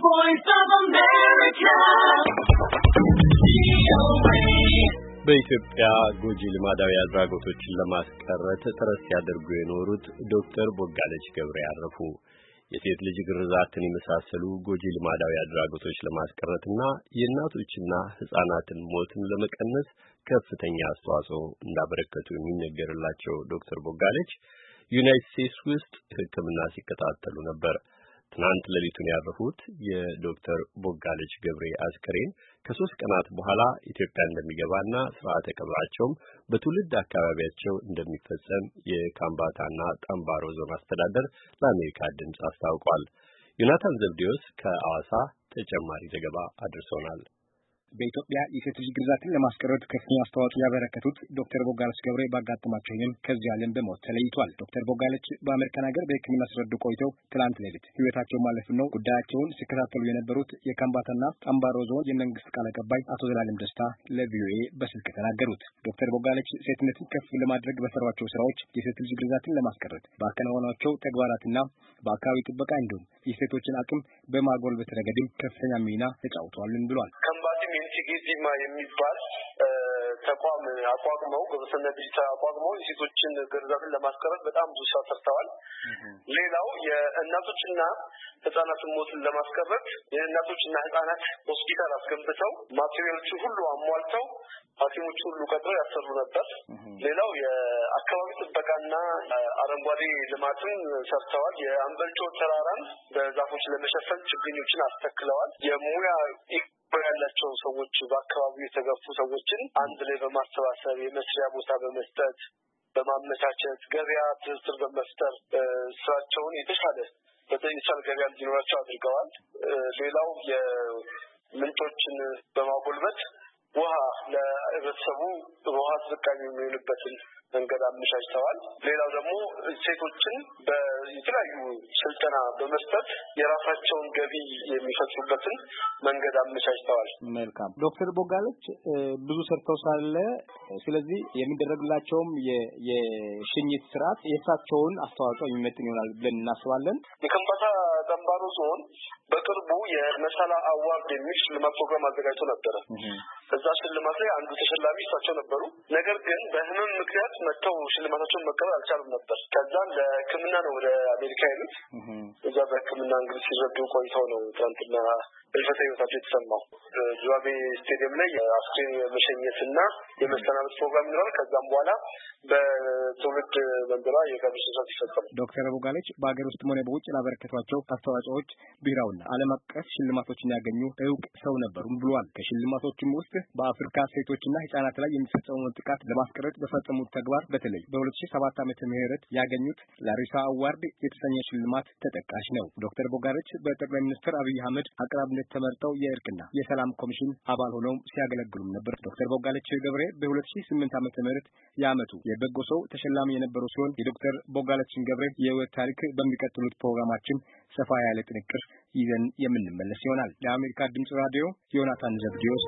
voice of America. በኢትዮጵያ ጎጂ ልማዳዊ አድራጎቶችን ለማስቀረት ጥረት ሲያደርጉ የኖሩት ዶክተር ቦጋለች ገብሬ አረፉ። የሴት ልጅ ግርዛትን የመሳሰሉ ጎጂ ልማዳዊ አድራጎቶች ለማስቀረትና የእናቶችና ሕፃናትን ሞትን ለመቀነስ ከፍተኛ አስተዋጽኦ እንዳበረከቱ የሚነገርላቸው ዶክተር ቦጋለች ዩናይትድ ስቴትስ ውስጥ ሕክምና ሲከታተሉ ነበር። ትናንት ሌሊቱን ያረፉት የዶክተር ቦጋለች ገብሬ አስከሬን ከ3 ቀናት በኋላ ኢትዮጵያ እንደሚገባና ስርዓተ ቀብራቸውም በትውልድ አካባቢያቸው እንደሚፈጸም የካምባታና ጠምባሮ ዞን አስተዳደር ለአሜሪካ ድምፅ አስታውቋል። ዮናታን ዘብዴዎስ ከአዋሳ ተጨማሪ ዘገባ አድርሶናል። በኢትዮጵያ የሴት ልጅ ግርዛትን ለማስቀረት ከፍተኛ አስተዋጽኦ ያበረከቱት ዶክተር ቦጋለች ገብሬ ባጋጠማቸው ህመም ከዚህ ዓለም በሞት ተለይቷል። ዶክተር ቦጋለች በአሜሪካን ሀገር በሕክምና ሲረዱ ቆይተው ትላንት ሌሊት ህይወታቸው ማለፍ ነው ጉዳያቸውን ሲከታተሉ የነበሩት የካምባታና ጠምባሮ ዞን የመንግስት ቃል አቀባይ አቶ ዘላለም ደስታ ለቪኦኤ በስልክ ተናገሩት። ዶክተር ቦጋለች ሴትነትን ከፍ ለማድረግ በሰሯቸው ስራዎች የሴት ልጅ ግርዛትን ለማስቀረት ባከናወኗቸው ተግባራትና በአካባቢ ጥበቃ እንዲሁም የሴቶችን አቅም በማጎልበት ረገድም ከፍተኛ ሚና ተጫውተዋል ብሏል። ጊዜማ የሚባል ተቋም አቋቁመው ግብረሰናይ ድርጅት አቋቁመው የሴቶችን ግርዛትን ለማስቀረት በጣም ብዙ ስራ ሰርተዋል። ሌላው የእናቶችና ህፃናትን ሞትን ለማስቀረት የእናቶችና ህፃናት ሆስፒታል አስገንብተው ማቴሪያሎቹ ሁሉ አሟልተው ሐኪሞቹ ሁሉ ቀጥረው ያሰሩ ነበር። ሌላው የአካባቢ ጥበቃና አረንጓዴ ልማትን ሰርተዋል። የአንበልቾ ተራራን በዛፎች ለመሸፈን ችግኞችን አስተክለዋል። የሙያ ያላቸው ሰዎች በአካባቢው የተገፉ ሰዎችን አንድ ላይ በማሰባሰብ የመስሪያ ቦታ በመስጠት በማመቻቸት ገበያ ትስስር በመፍጠር ስራቸውን የተሻለ ገበያ እንዲኖራቸው አድርገዋል። ሌላው የምንጮችን በማጎልበት ውሃ ለህብረተሰቡ ውሃ ተጠቃሚ የሚሆንበትን መንገድ አመቻችተዋል። ሌላው ደግሞ ሴቶችን በተለያዩ ስልጠና በመስጠት የራሳቸውን ገቢ የሚፈጥሩበትን መንገድ አመቻችተዋል። መልካም ዶክተር ቦጋለች ብዙ ሰርተው ሳለ ስለዚህ የሚደረግላቸውም የሽኝት ስርዓት የእሳቸውን አስተዋጽኦ የሚመጥን ይሆናል ብለን እናስባለን። የካምባታ ጠምባሮ ዞን በቅርቡ የመሳላ አዋርድ የሚል ሽልማት ፕሮግራም አዘጋጅቶ ነበረ። እዛ ሽልማት ላይ አንዱ ተሸላሚ እሳቸው ነበሩ። ነገር ግን በህመም ምክንያት መጥተው ሽልማታቸውን መቀበል አልቻሉም ነበር። ከዛ ለሕክምና ነው ወደ አሜሪካ ሄዱት። እዛ በሕክምና እንግዲህ ሲረዱ ቆይተው ነው ትናንትና ህልፈተ ህይወታቸው የተሰማው። ዙዋቤ ስቴዲየም ላይ የአስክሬን መሸኘትና የመሰናበት ፕሮግራም ይኖራል። ከዛም በኋላ በትውልድ መንደሯ የቀብር ስነ ስርዓት ይፈጸማል። ዶክተር ቦጋለች በአገር ውስጥም ሆነ በውጭ ላበረከቷቸው አስተዋጽኦዎች ብሔራዊና ዓለም አቀፍ ሽልማቶችን ያገኙ እውቅ ሰው ነበሩም ብሏል። ከሽልማቶችም ውስጥ በአፍሪካ ሴቶችና ህጻናት ላይ የሚፈጸመውን ጥቃት ለማስቀረት በፈጸሙት ተግባር በተለይ በ2007 ዓመተ ምህረት ያገኙት ላሪሳ አዋርድ የተሰኘ ሽልማት ተጠቃሽ ነው። ዶክተር ቦጋለች በጠቅላይ ሚኒስትር አብይ አህመድ አቅራቢነት ተመርጠው የእርቅና የሰላም ኮሚሽን አባል ሆነው ሲያገለግሉም ነበር። ዶክተር ቦጋለች ገብሬ በ2008 ዓመተ ምህረት የዓመቱ የበጎ ሰው ተሸላሚ የነበሩ ሲሆን የዶክተር ቦጋለችን ገብሬ የህይወት ታሪክ በሚቀጥሉት ፕሮግራማችን ሰፋ ያለ ጥንቅር ይዘን የምንመለስ ይሆናል። የአሜሪካ ድምጽ ራዲዮ ዮናታን ዘብዴዎስ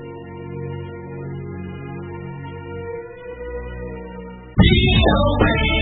ሐዋሳ